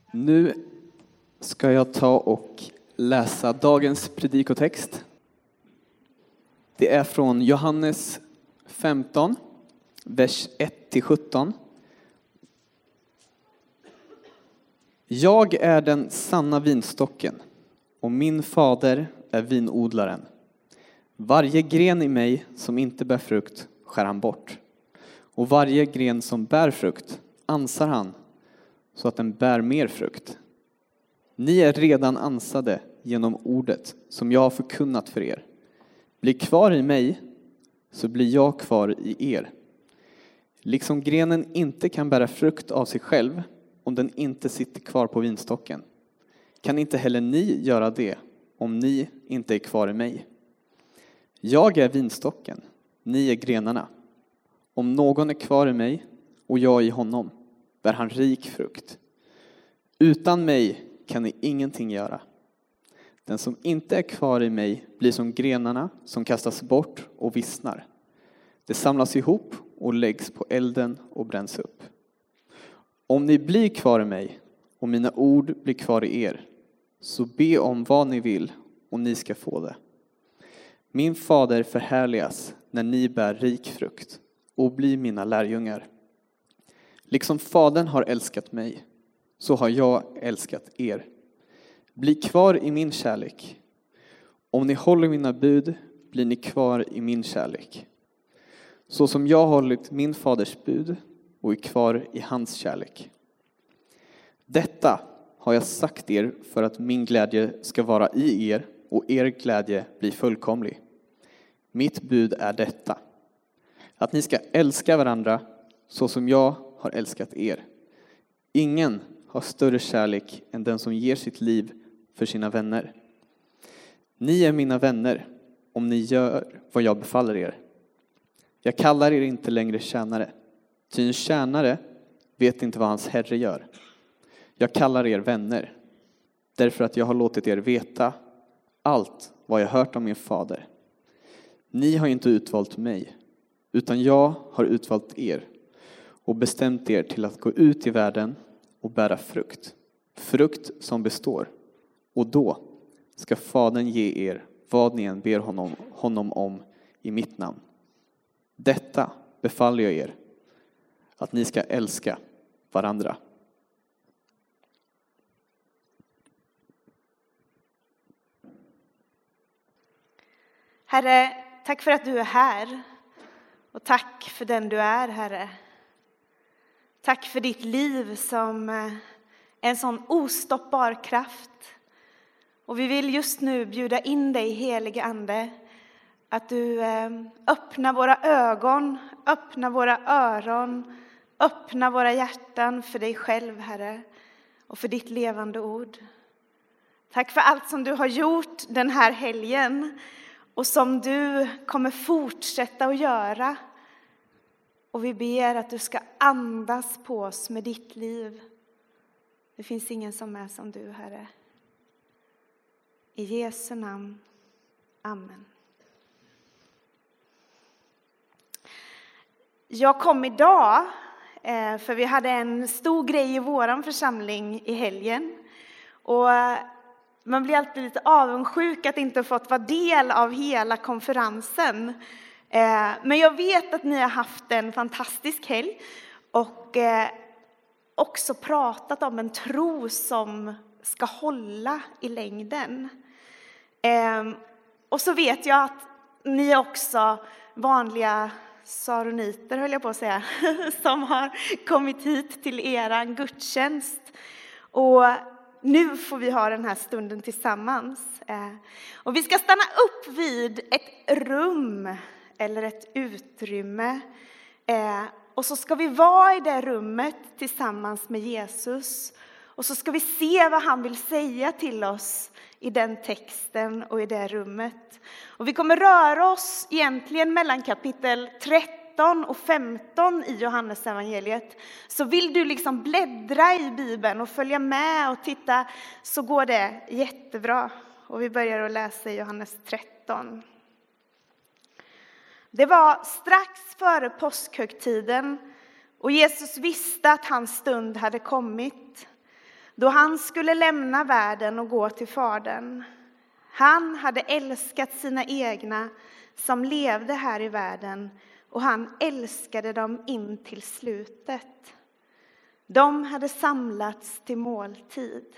Nu ska jag ta och läsa dagens predikotext. Det är från Johannes 15, vers 1-17. Jag är den sanna vinstocken och min fader är vinodlaren. Varje gren i mig som inte bär frukt skär han bort. Och varje gren som bär frukt ansar han så att den bär mer frukt. Ni är redan ansade genom ordet som jag har förkunnat för er. Bli kvar i mig så blir jag kvar i er. Liksom grenen inte kan bära frukt av sig själv om den inte sitter kvar på vinstocken, kan inte heller ni göra det om ni inte är kvar i mig. Jag är vinstocken, ni är grenarna. Om någon är kvar i mig och jag i honom, bär han rik frukt. Utan mig kan ni ingenting göra. Den som inte är kvar i mig blir som grenarna som kastas bort och vissnar. Det samlas ihop och läggs på elden och bränns upp. Om ni blir kvar i mig och mina ord blir kvar i er, så be om vad ni vill och ni ska få det. Min fader förhärligas när ni bär rik frukt och blir mina lärjungar. Liksom fadern har älskat mig, så har jag älskat er. Bli kvar i min kärlek. Om ni håller mina bud blir ni kvar i min kärlek. Så som jag har hållit min faders bud och är kvar i hans kärlek. Detta har jag sagt er för att min glädje ska vara i er och er glädje blir fullkomlig. Mitt bud är detta: att ni ska älska varandra så som jag har älskat er. Ingen har större kärlek än den som ger sitt liv för sina vänner. Ni är mina vänner om ni gör vad jag befaller er. Jag kallar er inte längre tjänare, ty en tjänare vet inte vad hans herre gör. Jag kallar er vänner, därför att jag har låtit er veta allt vad jag hört om min fader. Ni har inte utvalt mig, utan jag har utvalt er och bestämt er till att gå ut i världen och bära frukt. Frukt som består. Och då ska Fadern ge er vad ni än ber honom om i mitt namn. Detta befaller jag er, att ni ska älska varandra. Herre, tack för att du är här. Och tack för den du är, Herre. Tack för ditt liv som en sån ostoppbar kraft. Och vi vill just nu bjuda in dig, helige Ande, att du öppnar våra ögon, öppnar våra öron, öppnar våra hjärtan för dig själv, Herre, och för ditt levande ord. Tack för allt som du har gjort den här helgen och som du kommer fortsätta att göra. Och vi ber att du ska andas på oss med ditt liv. Det finns ingen som är som du, Herre. I Jesu namn. Amen. Jag kom idag för vi hade en stor grej i våran församling i helgen. Och man blir alltid lite avundsjuk att inte fått vara del av hela konferensen. Men jag vet att ni har haft en fantastisk helg och också pratat om en tro som ska hålla i längden. Och så vet jag att ni också vanliga saroniter, höll jag på att säga, som har kommit hit till eran gudstjänst. Och nu får vi ha den här stunden tillsammans. Och vi ska stanna upp vid ett rum eller ett utrymme. Och så ska vi vara i det rummet tillsammans med Jesus. Och så ska vi se vad han vill säga till oss i den texten och i det rummet. Och vi kommer röra oss egentligen mellan kapitel 13 och 15 i Johannes evangeliet. Så vill du liksom bläddra i Bibeln och följa med och titta, så går det jättebra. Och vi börjar att läsa i Johannes 13. Det var strax före påskhögtiden och Jesus visste att hans stund hade kommit. då han skulle lämna världen och gå till Fadern. Han hade älskat sina egna som levde här i världen, och han älskade dem in till slutet. De hade samlats till måltid.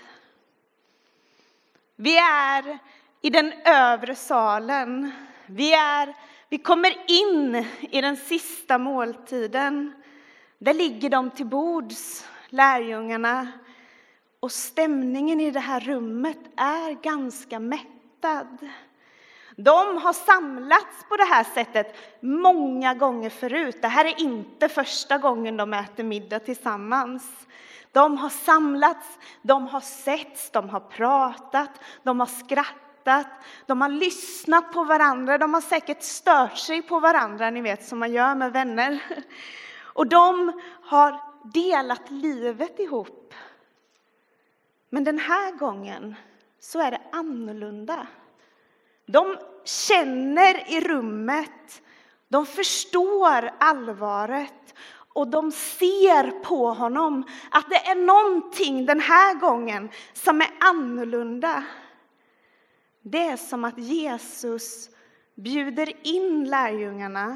Vi är i den övre salen. Vi kommer in i den sista måltiden. Där ligger de till bords, lärjungarna. Och stämningen i det här rummet är ganska mättad. De har samlats på det här sättet många gånger förut. Det här är inte första gången de äter middag tillsammans. De har samlats, de har setts, de har pratat, de har skrattat, de har lyssnat på varandra. De har säkert stört sig på varandra, ni vet, som man gör med vänner. Och de har delat livet ihop. Men den här gången så är det annorlunda. De känner i rummet, de förstår allvaret och de ser på honom att det är någonting den här gången som är annorlunda. Det är som att Jesus bjuder in lärjungarna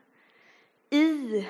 i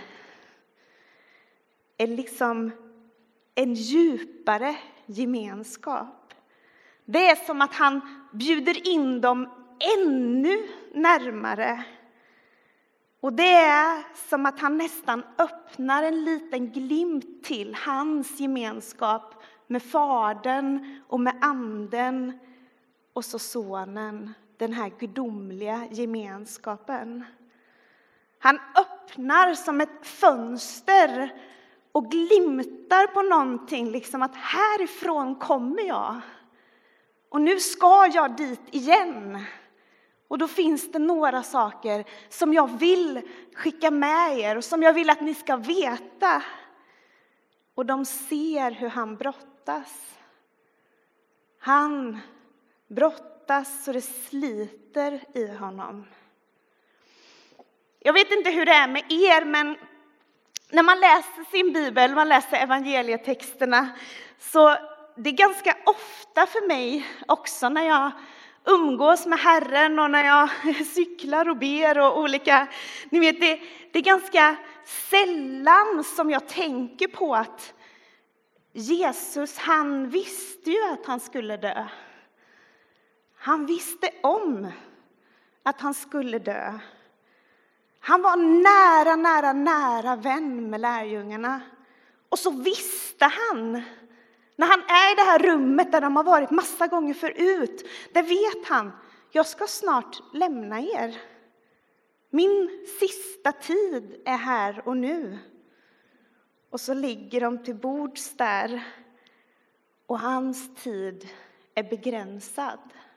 en djupare gemenskap. Det är som att han bjuder in dem ännu närmare. Och det är som att han nästan öppnar en liten glimt till hans gemenskap med Fadern och med Anden och så Sonen, den här gudomliga gemenskapen. Han öppnar som ett fönster och glimtar på någonting, liksom att härifrån kommer jag. Och nu ska jag dit igen. Och då finns det några saker som jag vill skicka med er och som jag vill att ni ska veta. Och de ser hur han brottas. Han brottas så det sliter i honom. Jag vet inte hur det är med er, men när man läser sin bibel, man läser evangelietexterna, så det är ganska ofta för mig också när jag umgås med Herren och när jag cyklar och ber och olika, ni vet, det är ganska sällan som jag tänker på att Jesus, han visste ju att han skulle dö. Han visste om att han skulle dö. Han var nära vän med lärjungarna. Och så visste han, när han är i det här rummet där de har varit massa gånger förut, där vet han, jag ska snart lämna er. Min sista tid är här och nu. Och så ligger de till bords där. Och hans tid är begränsad.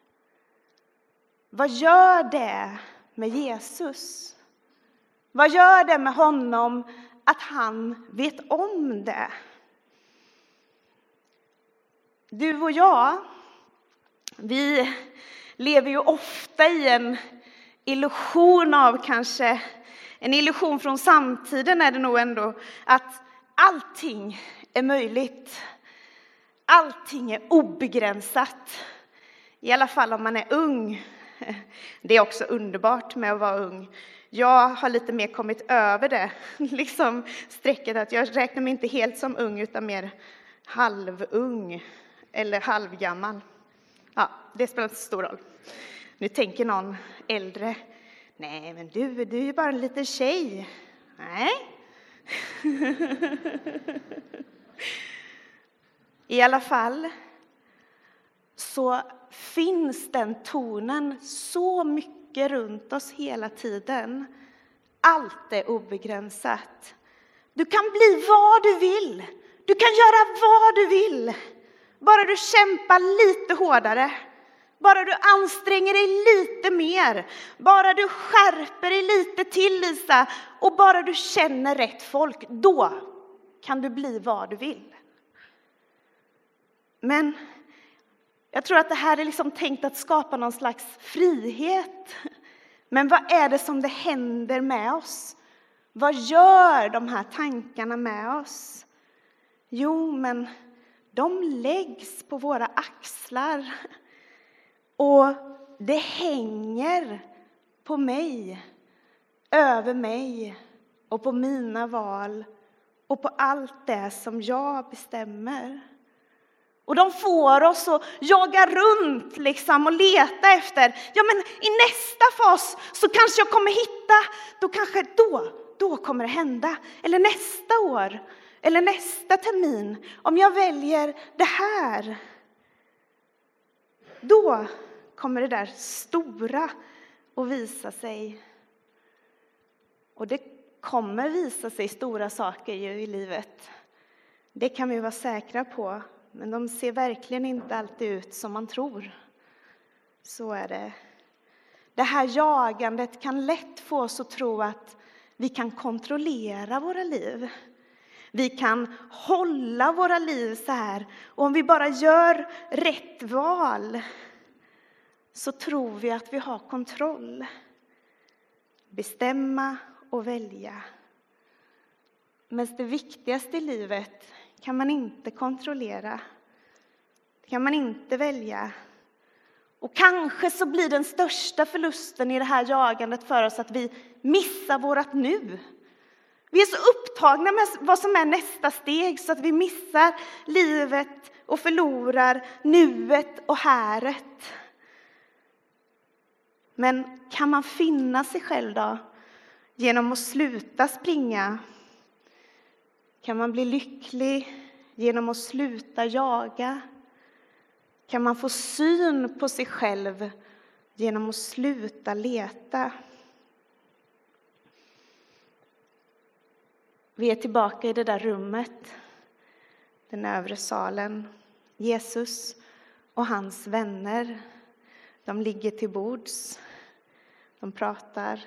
Vad gör det med Jesus? Vad gör det med honom att han vet om det? Du och jag, vi lever ju ofta i en illusion av kanske, en illusion från samtiden är det nog ändå, att allting är möjligt. Allting är obegränsat. I alla fall om man är ung. Det är också underbart med att vara ung. Jag har lite mer kommit över det, liksom strecket att jag räknar mig inte helt som ung utan mer halvung eller halvgammal. Ja, det spelar inte så stor roll. Nu tänker någon äldre, nej men du är ju bara en liten tjej. Nej. I alla fall så finns den tonen så mycket runt oss hela tiden. Allt är obegränsat. Du kan bli vad du vill. Du kan göra vad du vill. Bara du kämpar lite hårdare. Bara du anstränger dig lite mer. Bara du skärper dig lite till, Lisa. Och bara du känner rätt folk. Då kan du bli vad du vill. Men jag tror att det här är liksom tänkt att skapa någon slags frihet. Men vad är det som det händer med oss? Vad gör de här tankarna med oss? Jo, men de läggs på våra axlar. Och det hänger på mig, över mig och på mina val och på allt det som jag bestämmer. Och de får oss att jaga runt liksom och leta efter. Ja, men i nästa fas så kanske jag kommer hitta, då kommer det hända. Eller nästa år, eller nästa termin. Om jag väljer det här, då kommer det där stora att visa sig. Och det kommer visa sig stora saker ju i livet. Det kan vi vara säkra på. Men de ser verkligen inte alltid ut som man tror. Så är det. Det här jagandet kan lätt få oss att tro att vi kan kontrollera våra liv. Vi kan hålla våra liv så här. Och om vi bara gör rätt val så tror vi att vi har kontroll. Bestämma och välja. Men det viktigaste i livet kan man inte kontrollera. Det kan man inte välja. Och kanske så blir den största förlusten i det här jagandet för oss att vi missar vårat nu. Vi är så upptagna med vad som är nästa steg så att vi missar livet och förlorar nuet och häret. Men kan man finna sig själv då genom att sluta springa? Kan man bli lycklig genom att sluta jaga? Kan man få syn på sig själv genom att sluta leta? Vi är tillbaka i det där rummet, den övre salen. Jesus och hans vänner, de ligger till bords. De pratar.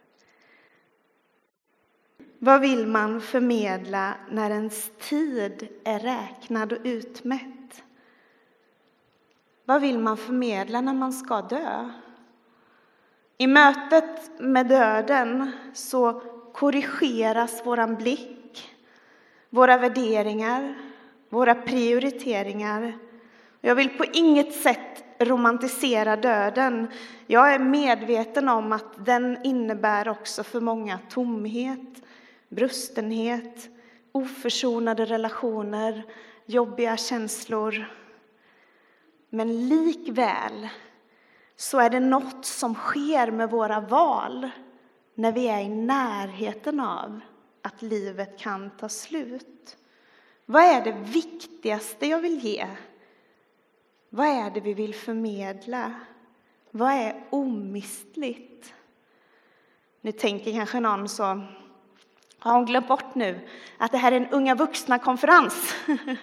Vad vill man förmedla när ens tid är räknad och utmätt? Vad vill man förmedla när man ska dö? I mötet med döden så korrigeras våran blick, våra värderingar, våra prioriteringar. Jag vill på inget sätt romantisera döden. Jag är medveten om att den innebär också för många tomhet, brustenhet, oförsonade relationer, jobbiga känslor. Men likväl så är det något som sker med våra val när vi är i närheten av att livet kan ta slut. Vad är det viktigaste jag vill ge? Vad är det vi vill förmedla? Vad är omistligt? Nu tänker kanske någon så, har hon glömt bort nu att det här är en unga vuxna-konferens?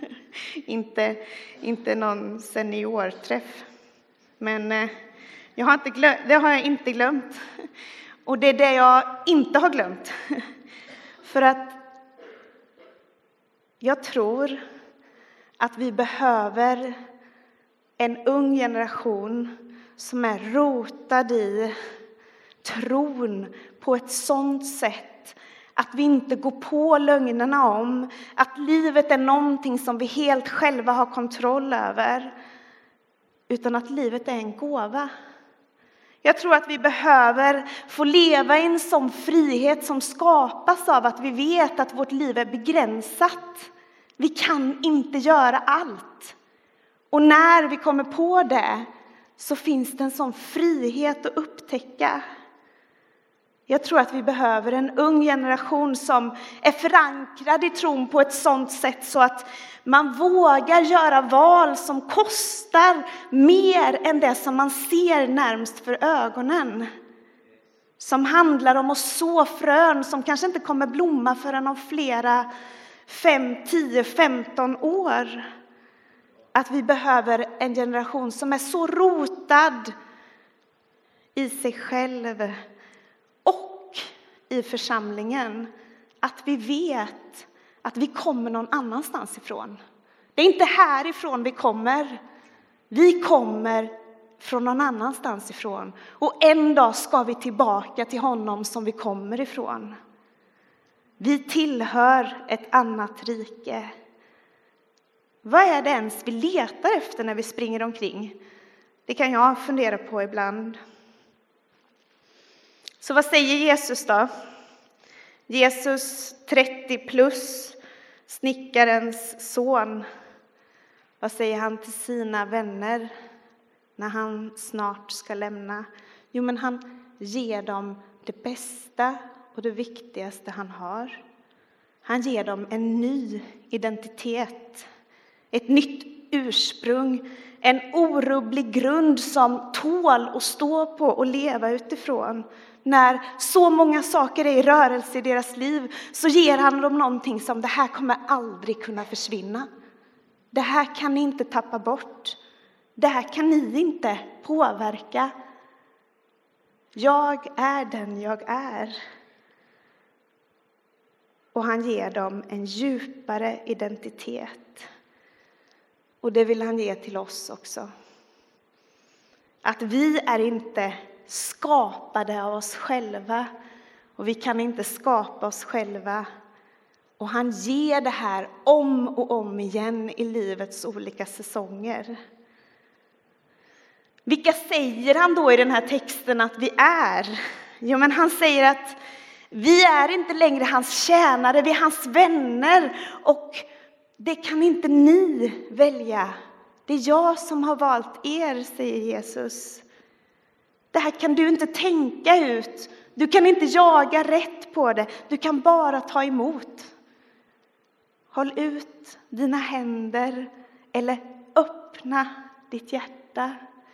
inte någon seniorträff. Men det har jag inte glömt. Och det är det jag inte har glömt. För att jag tror att vi behöver en ung generation som är rotad i tron på ett sådant sätt att vi inte går på lögnerna om att livet är någonting som vi helt själva har kontroll över, utan att livet är en gåva. Jag tror att vi behöver få leva i en sån frihet som skapas av att vi vet att vårt liv är begränsat. Vi kan inte göra allt. Och när vi kommer på det så finns det en sån frihet att upptäcka. Jag tror att vi behöver en ung generation som är förankrad i tron på ett sådant sätt så att man vågar göra val som kostar mer än det som man ser närmast för ögonen. Som handlar om att så frön som kanske inte kommer blomma förrän om flera 5, 10, 15 år. Att vi behöver en generation som är så rotad i sig själv och i församlingen att vi vet att vi kommer någon annanstans ifrån. Det är inte härifrån vi kommer. Vi kommer från någon annanstans ifrån. Och en dag ska vi tillbaka till honom som vi kommer ifrån. Vi tillhör ett annat rike. Vad är det ens vi letar efter när vi springer omkring? Det kan jag fundera på ibland. Så vad säger Jesus då? Jesus 30 plus, snickarens son. Vad säger han till sina vänner när han snart ska lämna? Jo, men han ger dem det bästa och det viktigaste han har. Han ger dem en ny identitet, ett nytt ursprung, en orubblig grund som tål att stå på och leva utifrån. När så många saker är i rörelse i deras liv så ger han dem någonting som det här kommer aldrig kunna försvinna. Det här kan ni inte tappa bort. Det här kan ni inte påverka. Jag är den jag är. Och han ger dem en djupare identitet. Och det vill han ge till oss också. Att vi är inte skapade av oss själva. Och vi kan inte skapa oss själva. Och han ger det här om och om igen i livets olika säsonger. Vilka säger han då i den här texten att vi är? Jo, men han säger att vi är inte längre hans tjänare, vi är hans vänner. Och det kan inte ni välja. Det är jag som har valt er, säger Jesus. Det här kan du inte tänka ut. Du kan inte jaga rätt på det. Du kan bara ta emot. Håll ut dina händer eller öppna ditt hjärta.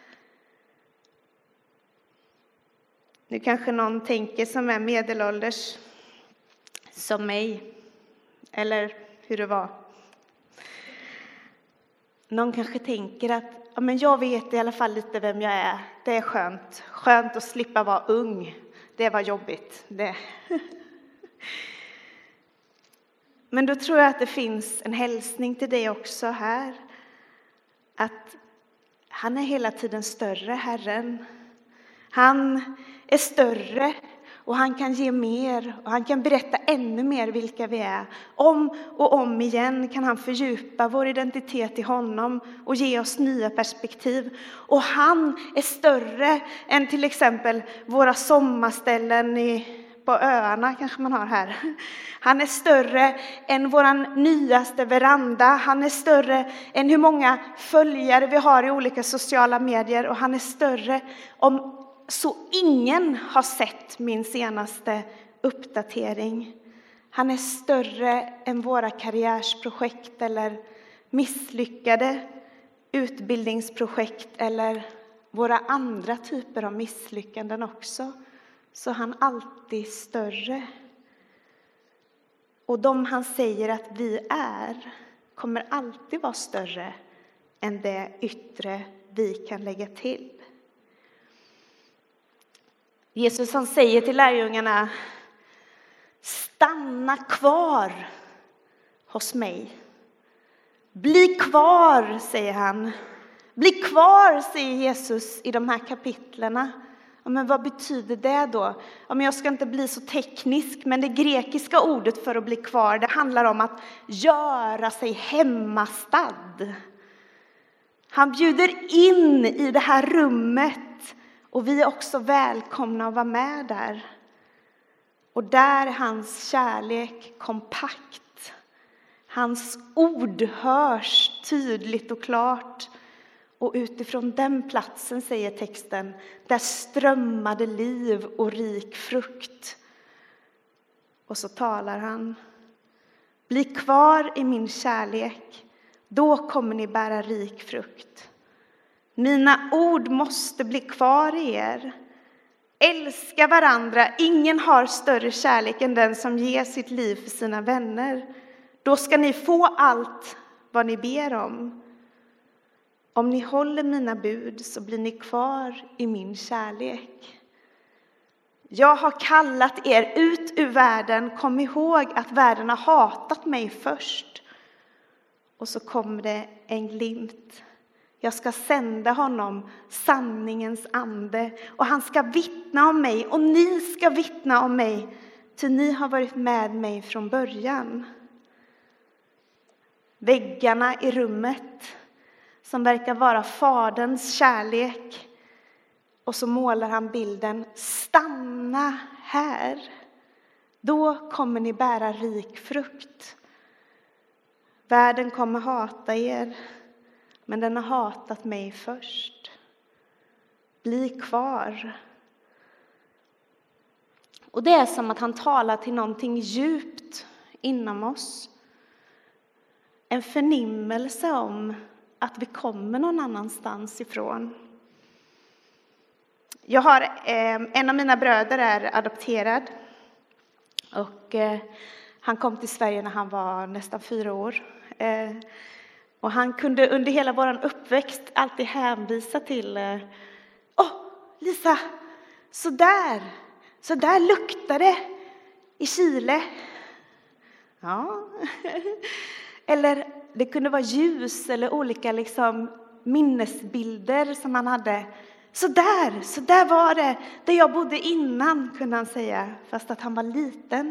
Nu kanske någon tänker som är medelålders, som mig, eller hur det var. Någon kanske tänker att ja, men jag vet i alla fall lite vem jag är. Det är skönt. Skönt att slippa vara ung. Det var jobbigt. Det. Men då tror jag att det finns en hälsning till dig också här. Att han är hela tiden större, Herren. Han är större och han kan ge mer och han kan berätta ännu mer vilka vi är. Om och om igen kan han fördjupa vår identitet i honom och ge oss nya perspektiv. Och han är större än till exempel våra sommarställen på öarna kanske man har här. Han är större än våran nyaste veranda. Han är större än hur många följare vi har i olika sociala medier. Och han är större om så ingen har sett min senaste uppdatering. Han är större än våra karriärsprojekt eller misslyckade utbildningsprojekt eller våra andra typer av misslyckanden också. Så han är alltid större. Och de han säger att vi är kommer alltid vara större än det yttre vi kan lägga till. Jesus han säger till lärjungarna: stanna kvar hos mig. Bli kvar, säger han. Bli kvar, säger Jesus i de här kapitlerna. Ja, men vad betyder det då? Ja, men jag ska inte bli så teknisk, men det grekiska ordet för att bli kvar, det handlar om att göra sig hemmastad. Han bjuder in i det här rummet och vi är också välkomna att vara med där. Och där är hans kärlek kompakt. Hans ord hörs tydligt och klart. Och utifrån den platsen, säger texten, där strömmade liv och rik frukt. Och så talar han: bli kvar i min kärlek, då kommer ni bära rik frukt. Mina ord måste bli kvar i er. Älska varandra, ingen har större kärlek än den som ger sitt liv för sina vänner. Då ska ni få allt vad ni ber om. Om ni håller mina bud så blir ni kvar i min kärlek. Jag har kallat er ut ur världen. Kom ihåg att världen har hatat mig först. Och så kommer det en glimt. Jag ska sända honom, sanningens ande. Och han ska vittna om mig. Och ni ska vittna om mig. Ty ni har varit med mig från början. väggarna i rummet som verkar vara faderns kärlek. Och så målar han bilden: stanna här. Då kommer ni bära rik frukt. Världen kommer hata er, men den har hatat mig först. Bli kvar. Och det är som att han talar till någonting djupt inom oss. En förnimmelse om att vi kommer någon annanstans ifrån. Jag har en av mina bröder är adopterad. Och han kom till Sverige när han var nästan 4 år. Och han kunde under hela vår uppväxt alltid hänvisa till: Lisa, så där luktar det i Chile. Ja. Eller det kunde vara ljus eller olika minnesbilder som han hade. Så där var det. Där jag bodde innan, kunde han säga, fast att han var liten.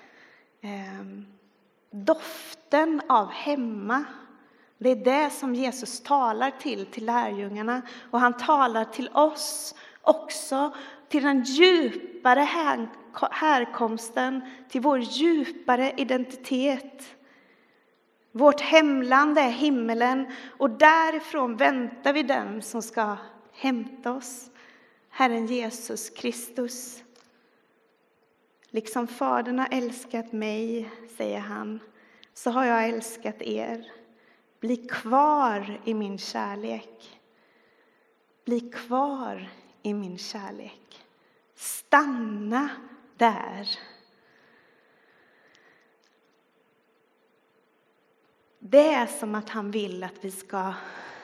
Doften av hemma. Det är det som Jesus talar till lärjungarna. Och han talar till oss också. Till den djupare härkomsten. Till vår djupare identitet. Vårt hemland är himmelen. Och därifrån väntar vi den som ska hämta oss. Herren Jesus Kristus. Liksom Fadern har älskat mig, säger han, så har jag älskat er. Bli kvar i min kärlek. Bli kvar i min kärlek. Stanna där. Det är som att han vill att vi ska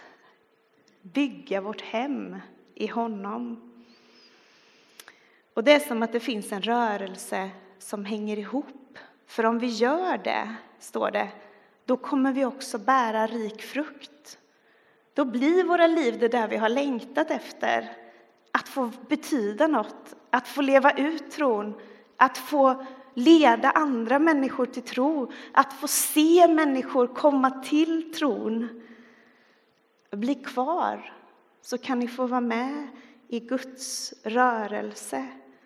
bygga vårt hem i honom. Och det är som att det finns en rörelse som hänger ihop. För om vi gör det, står det, då kommer vi också bära rik frukt. Då blir våra liv det där vi har längtat efter. Att få betyda något, att få leva ut tron, att få leda andra människor till tro, att få se människor komma till tron. Bli kvar, så kan ni få vara med i Guds rörelse.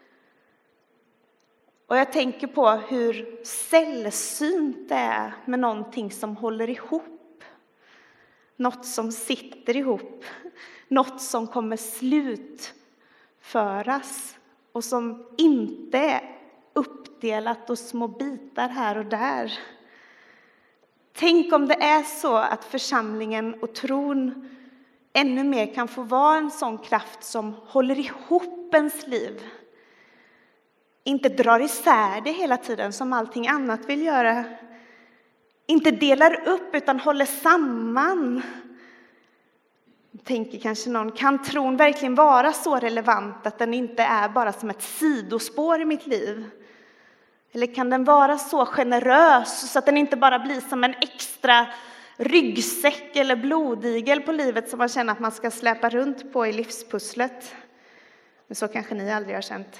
Och jag tänker på hur sällsynt det är med någonting som håller ihop. Något som sitter ihop. Något som kommer slutföras. Och som inte är uppdelat och små bitar här och där. Tänk om det är så att församlingen och tron ännu mer kan få vara en sån kraft som håller ihop ens liv. Inte drar isär det hela tiden som allting annat vill göra. Inte delar upp utan håller samman. Tänker kanske någon, kan tron verkligen vara så relevant att den inte är bara som ett sidospår i mitt liv? Eller kan den vara så generös så att den inte bara blir som en extra ryggsäck eller blodigel på livet som man känner att man ska släpa runt på i livspusslet? Men så kanske ni aldrig har känt.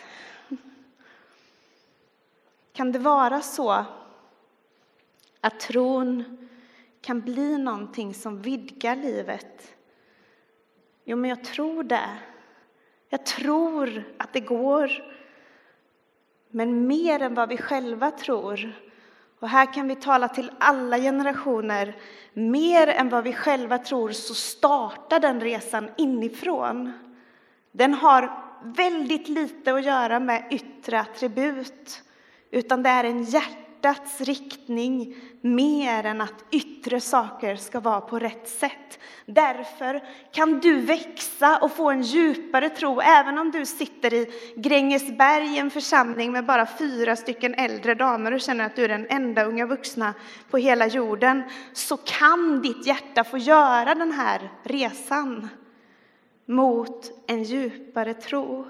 Kan det vara så att tron kan bli någonting som vidgar livet? Jo, men jag tror det. Jag tror att det går. Men mer än vad vi själva tror. Och här kan vi tala till alla generationer. Mer än vad vi själva tror så startar den resan inifrån. Den har väldigt lite att göra med yttre attribut. Utan det är en hjärtats riktning mer än att yttre saker ska vara på rätt sätt. Därför kan du växa och få en djupare tro. Även om du sitter i Grängesberg i en församling med bara 4 stycken äldre damer och känner att du är den enda unga vuxna på hela jorden. Så kan ditt hjärta få göra den här resan mot en djupare tro.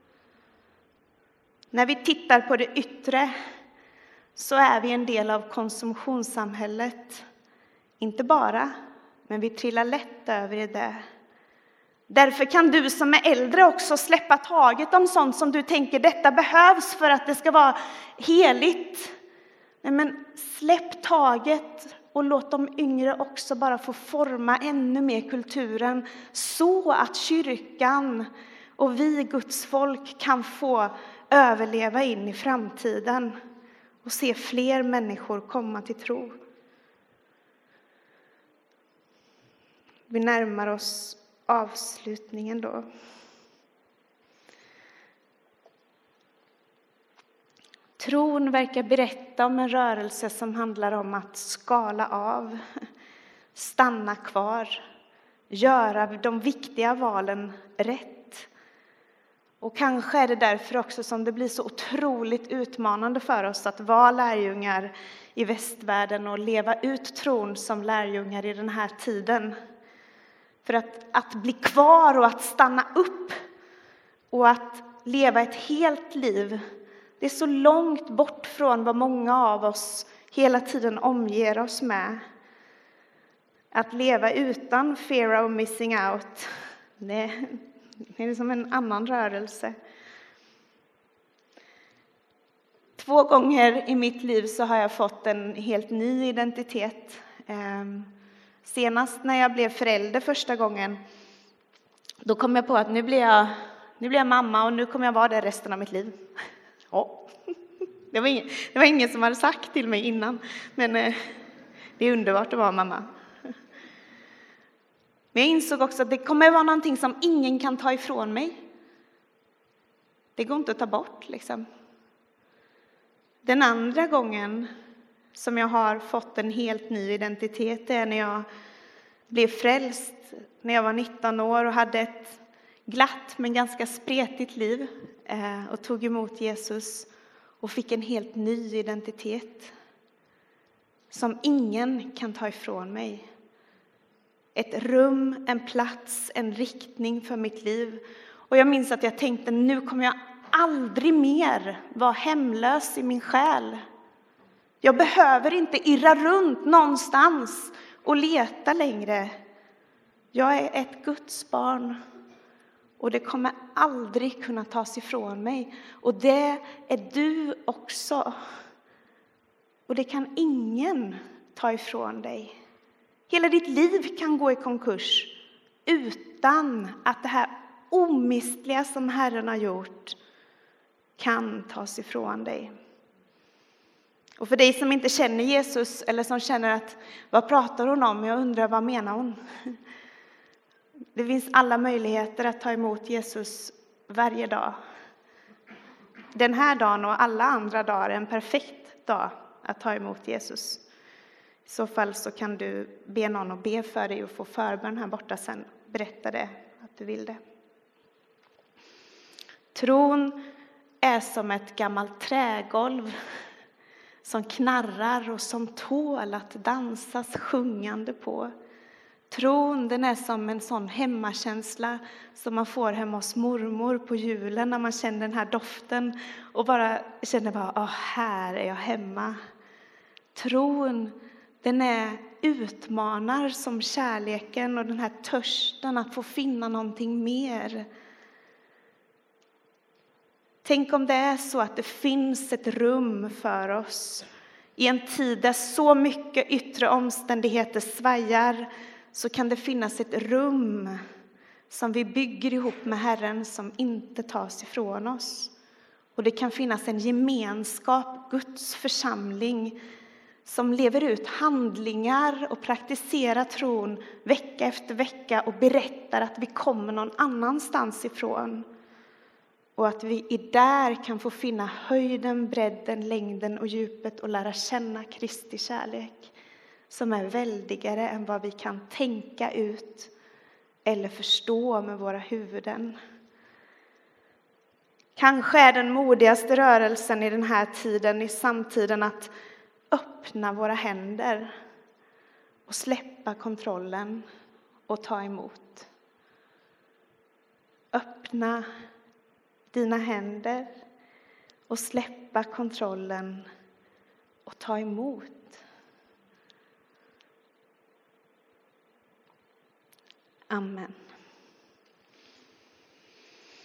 När vi tittar på det yttre så är vi en del av konsumtionssamhället. Inte bara, men vi trillar lätt över i det. Därför kan du som är äldre också släppa taget om sånt som du tänker detta behövs för att det ska vara heligt. Nej, men släpp taget Och låt de yngre också bara få forma ännu mer kulturen så att kyrkan och vi, Guds folk, kan få överleva in i framtiden och se fler människor komma till tro. Vi närmar oss avslutningen då. Tron verkar berätta om en rörelse som handlar om att skala av, stanna kvar, göra de viktiga valen rätt. Och kanske är det därför också som det blir så otroligt utmanande för oss att vara lärjungar i västvärlden och leva ut tron som lärjungar i den här tiden. För att bli kvar och att stanna upp och att leva ett helt liv, det är så långt bort från vad många av oss hela tiden omger oss med. Att leva utan fear of missing out, det är som en annan rörelse. 2 gånger i mitt liv så har jag fått en helt ny identitet. Senast när jag blev förälder första gången, då kom jag på att nu blir jag mamma och nu kommer jag vara det resten av mitt liv. Ja. Det var ingen som hade sagt till mig innan, men det är underbart att vara mamma. Men jag insåg också att det kommer vara någonting som ingen kan ta ifrån mig. Det går inte att ta bort liksom. Den andra gången som jag har fått en helt ny identitet är när jag blev frälst när jag var 19 år och hade ett glatt men ganska spretigt liv och tog emot Jesus och fick en helt ny identitet som ingen kan ta ifrån mig. Ett rum, en plats, en riktning för mitt liv. Och jag minns att jag tänkte, nu kommer jag aldrig mer vara hemlös i min själ. Jag behöver inte irra runt någonstans och leta längre. Jag är ett Guds barn och det kommer aldrig kunna tas ifrån mig. Och det är du också. Och det kan ingen ta ifrån dig. Hela ditt liv kan gå i konkurs utan att det här omistliga som Herren har gjort kan tas ifrån dig. Och för dig som inte känner Jesus eller som känner att vad pratar hon om? Jag undrar vad menar hon? Det finns alla möjligheter att ta emot Jesus varje dag. Den här dagen och alla andra dagar är en perfekt dag att ta emot Jesus. I så fall så kan du be någon att be för dig och få förbön här borta sen. Berätta det, att du vill det. Tron är som ett gammalt trägolv som knarrar och som tål att dansas sjungande på. Tron, den är som en sån hemmakänsla som man får hemma hos mormor på julen när man känner den här doften och bara känner här är jag hemma. Tron, den utmanar som kärleken och den här törsten att få finna någonting mer. Tänk om det är så att det finns ett rum för oss. I en tid där så mycket yttre omständigheter svajar så kan det finnas ett rum som vi bygger ihop med Herren som inte tas ifrån oss. Och det kan finnas en gemenskap, Guds församling, som lever ut handlingar och praktiserar tron vecka efter vecka och berättar att vi kommer någon annanstans ifrån. Och att vi där kan få finna höjden, bredden, längden och djupet och lära känna Kristi kärlek som är väldigare än vad vi kan tänka ut eller förstå med våra huvuden. Kanske är den modigaste rörelsen i den här tiden, i samtiden, att öppna våra händer och släppa kontrollen och ta emot. Öppna dina händer och släppa kontrollen och ta emot. Amen.